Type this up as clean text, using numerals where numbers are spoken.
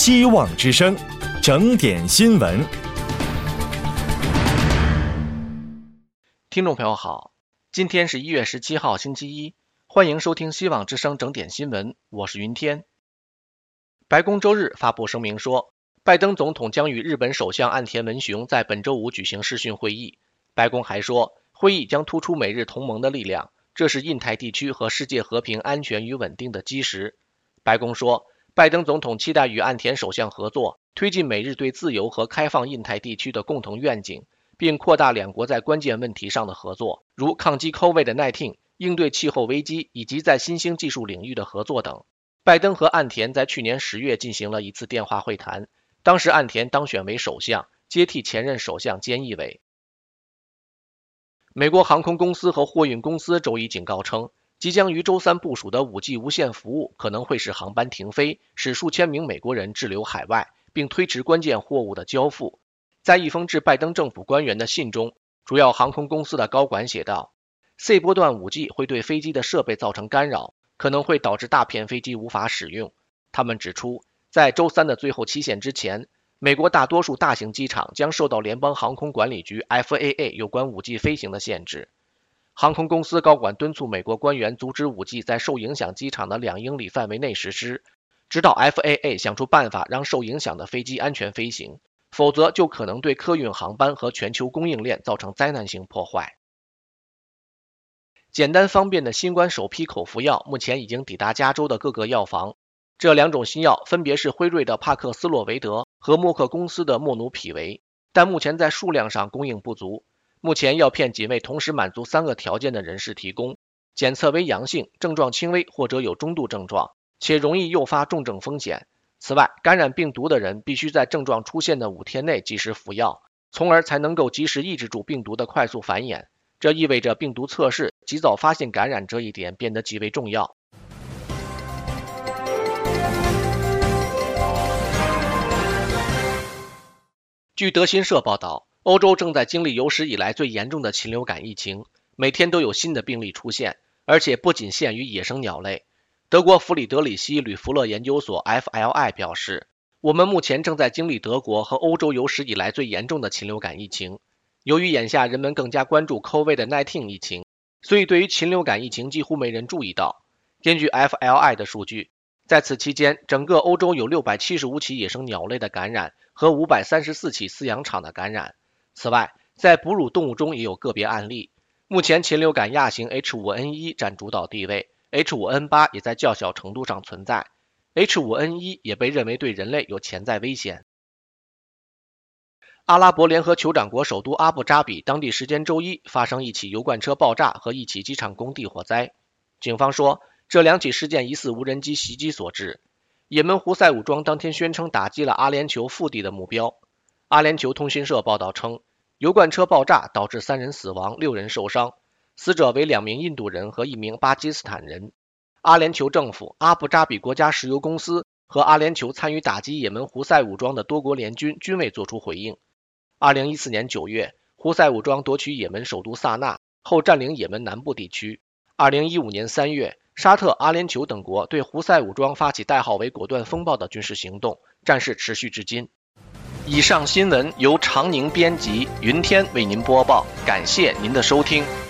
希望之声，整点新闻。 听众朋友好，今天是1月17号星期一，欢迎收听希望之声整点新闻，我是云天。白宫周日发布声明说，拜登总统将与日本首相岸田文雄在本周五举行视讯会议。白宫还说，会议将突出美日同盟的力量，这是印太地区和世界和平、安全与稳定的基石。白宫说，拜登总统期待与岸田首相合作，推进美日对自由和开放印太地区的共同愿景，并扩大两国在关键问题上的合作，如抗击 COVID-19、应对气候危机以及在新兴技术领域的合作等。拜登和岸田在去年10月进行了一次电话会谈，当时岸田当选为首相，接替前任首相菅义伟。美国航空公司和货运公司周一警告称，即将于周三部署的 5G 无线服务可能会使航班停飞，使数千名美国人滞留海外，并推迟关键货物的交付。在一封致拜登政府官员的信中，主要航空公司的高管写道 ：C 波段 5G 会对飞机的设备造成干扰，可能会导致大片飞机无法使用。他们指出，在周三的最后期限之前，美国大多数大型机场将受到联邦航空管理局 FAA 有关 5G 飞行的限制。航空公司高管敦促美国官员阻止 5G 在受影响机场的2英里范围内实施，直到 FAA 想出办法让受影响的飞机安全飞行，否则就可能对客运航班和全球供应链造成灾难性破坏。简单方便的新冠首批口服药目前已经抵达加州的各个药房，这2种新药分别是辉瑞的帕克斯洛维德和默克公司的莫努匹韦，但目前在数量上供应不足。目前药片仅为同时满足3个条件的人士提供：检测为阳性、症状轻微或者有中度症状，且容易诱发重症风险。此外，感染病毒的人必须在症状出现的5天内及时服药，从而才能够及时抑制住病毒的快速繁衍。这意味着病毒测试及早发现感染这一点变得极为重要。据德新社报道，欧洲正在经历有史以来最严重的禽流感疫情，每天都有新的病例出现，而且不仅限于野生鸟类。德国弗里德里希·吕弗勒研究所 FLI 表示，我们目前正在经历德国和欧洲有史以来最严重的禽流感疫情。由于眼下人们更加关注 COVID-19 疫情，所以对于禽流感疫情几乎没人注意到。根据 FLI 的数据，在此期间，整个欧洲有675起野生鸟类的感染和534起饲养场的感染。此外，在哺乳动物中也有个别案例。目前禽流感亚型 H5N1 占主导地位， H5N8 也在较小程度上存在。 H5N1 也被认为对人类有潜在危险。阿拉伯联合酋长国首都阿布扎比当地时间周一发生一起油罐车爆炸和一起机场工地火灾。警方说，这2起事件疑似无人机袭击所致。也门胡塞武装当天宣称打击了阿联酋腹地的目标。阿联酋通讯社报道称，油罐车爆炸导致3人死亡，6人受伤，死者为2名印度人和1名巴基斯坦人。阿联酋政府、阿布扎比国家石油公司和阿联酋参与打击也门胡塞武装的多国联军均未作出回应。2014年9月，胡塞武装夺取也门首都萨那，后占领也门南部地区。2015年3月，沙特、阿联酋等国对胡塞武装发起代号为果断风暴的军事行动，战事持续至今。以上新闻由常宁编辑，云天为您播报，感谢您的收听。